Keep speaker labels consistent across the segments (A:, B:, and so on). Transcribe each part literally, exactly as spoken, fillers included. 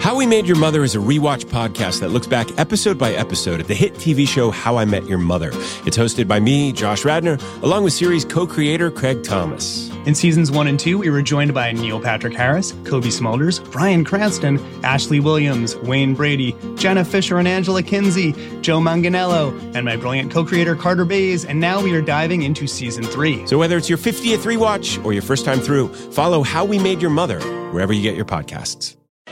A: How We Made Your Mother is a rewatch podcast that looks back episode by episode at the hit T V show How I Met Your Mother. It's hosted by me, Josh Radnor, along with series co-creator Craig Thomas.
B: In seasons one and two, we were joined by Neil Patrick Harris, Kobe Smulders, Bryan Cranston, Ashley Williams, Wayne Brady, Jenna Fisher and Angela Kinsey, Joe Manganiello, and my brilliant co-creator Carter Bays, and now we are diving into season three.
A: So whether it's your fiftieth rewatch or your first time through, follow How We Made Your Mother wherever you get your podcasts.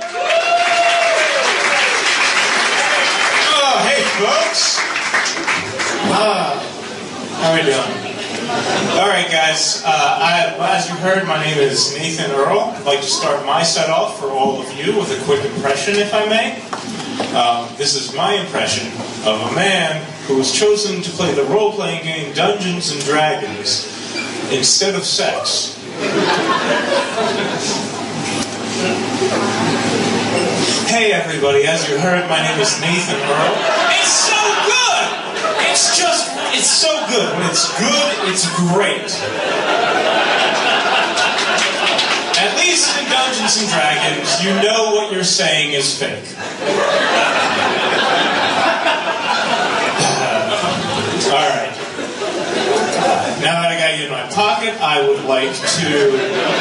C: Folks, uh, how are we doing? All right, guys. Uh, I, as you heard, my name is Nathan Earl. I'd like to start my set off for all of you with a quick impression, if I may. Um, this is my impression of a man who was chosen to play the role-playing game Dungeons and Dragons instead of sex. Hey, everybody. As you heard, my name is Nathan Earl. It's so good! It's just, it's so good. When it's good, it's great. At least in Dungeons and Dragons, you know what you're saying is fake. Uh, all right. Now that I got you in my pocket, I would like to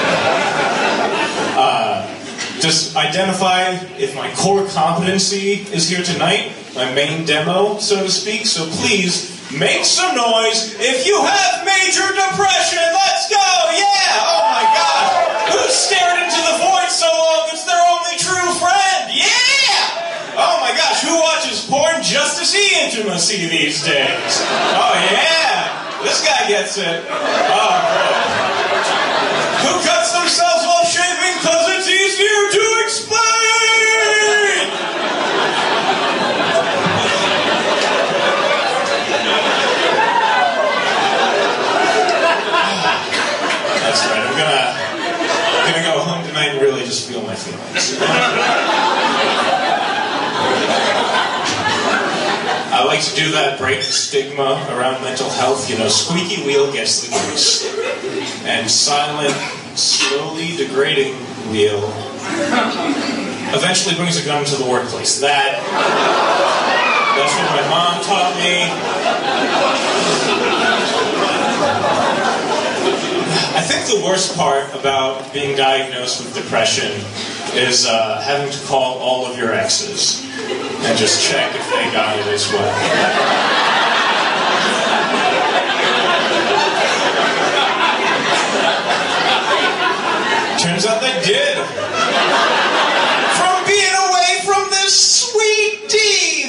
C: uh, just identify if my core competency is here tonight. My main demo, so to speak. So please, make some noise if you have major depression. Let's go! Yeah! Oh my God! Who stared into the void so long? It's their only true friend! Yeah! Oh my gosh, who watches porn just to see intimacy these days? Oh yeah! This guy gets it. Oh, bro. Who cuts themselves while shaving because it's easier to explain? That's right. I'm gonna, I'm gonna go home tonight and really just feel my feelings. I like to do that, break the stigma around mental health. You know, squeaky wheel gets the grease, and silent, slowly degrading wheel eventually brings a gun to the workplace. That, that's what my mom taught me. I think the worst part about being diagnosed with depression is uh, having to call all of your exes and just check if they got it as well. Turns out they did. From being away from this sweet tea.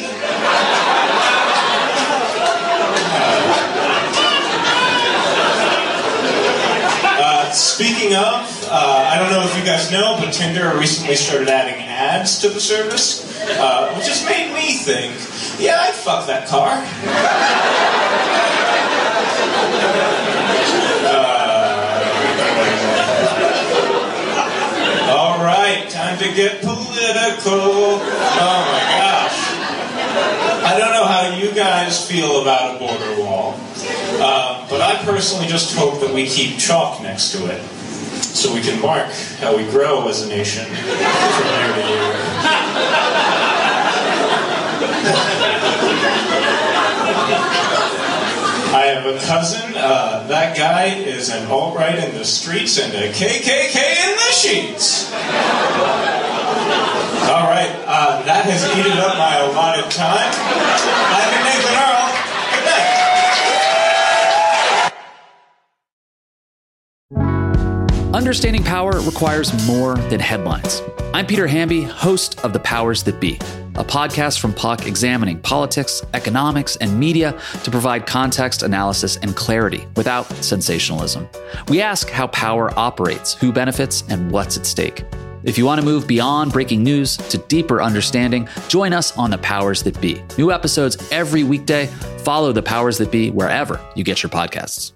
C: Uh, speaking of, uh, I don't know if you guys know, but Tinder recently started adding ads to the service, uh, which just made me think, yeah, I'd fuck that car. uh, all right, time to get political. Oh my gosh. I don't know how you guys feel about a border wall, uh, but I personally just hope that we keep chalk next to it, so we can mark how we grow as a nation from year to year. I have a cousin. Uh, that guy is an alt-right in the streets and a K K K in the sheets. All right, uh, that has eaten up my allotted time. I've been Nathan Earl. Good night.
D: Understanding power requires more than headlines. I'm Peter Hamby, host of The Powers That Be, a podcast from Puck examining politics, economics, and media to provide context, analysis, and clarity without sensationalism. We ask how power operates, who benefits, and what's at stake. If you want to move beyond breaking news to deeper understanding, join us on The Powers That Be. New episodes every weekday. Follow The Powers That Be wherever you get your podcasts.